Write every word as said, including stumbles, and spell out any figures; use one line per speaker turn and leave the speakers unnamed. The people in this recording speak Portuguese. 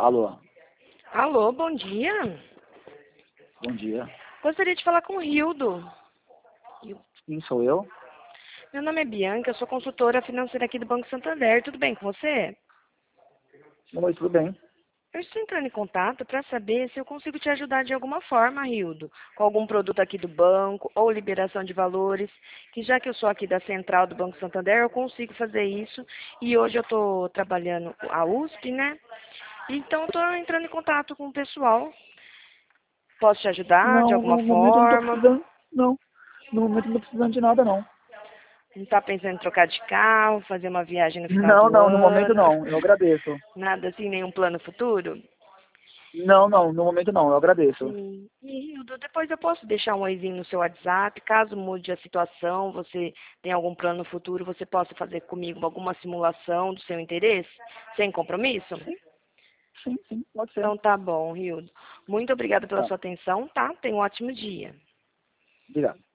Alô,
Alô, bom dia.
bom dia.
Gostaria de falar com o Rildo.
Quem sou eu?
Meu nome é Bianca, eu sou consultora financeira aqui do Banco Santander. Tudo bem com você?
Oi, tudo bem?
Eu estou entrando em contato para saber se eu consigo te ajudar de alguma forma, Rildo, com algum produto aqui do banco ou liberação de valores, que já que eu sou aqui da central do Banco Santander, eu consigo fazer isso. E hoje eu estou trabalhando a U S P, né? Então, estou entrando em contato com o pessoal. Posso te ajudar de
Não,
alguma
no momento eu não tô
forma?
precisando, não. No momento eu não tô precisando de nada, não.
Não está pensando em trocar de carro, fazer uma viagem no final
Não,
do
não, no momento
ano?
não. Eu agradeço.
Nada assim, nenhum plano futuro?
Não, não, no momento não. Eu agradeço.
Sim. E, Hildo, depois eu posso deixar um oizinho no seu WhatsApp, caso mude a situação, você tem algum plano futuro, você possa fazer comigo alguma simulação do seu interesse, sem compromisso?
Sim, sim, sim, pode ser.
Então tá bom, Hildo. Muito obrigada pela
Tá,
sua atenção, tá? Tenha um ótimo dia.
obrigado.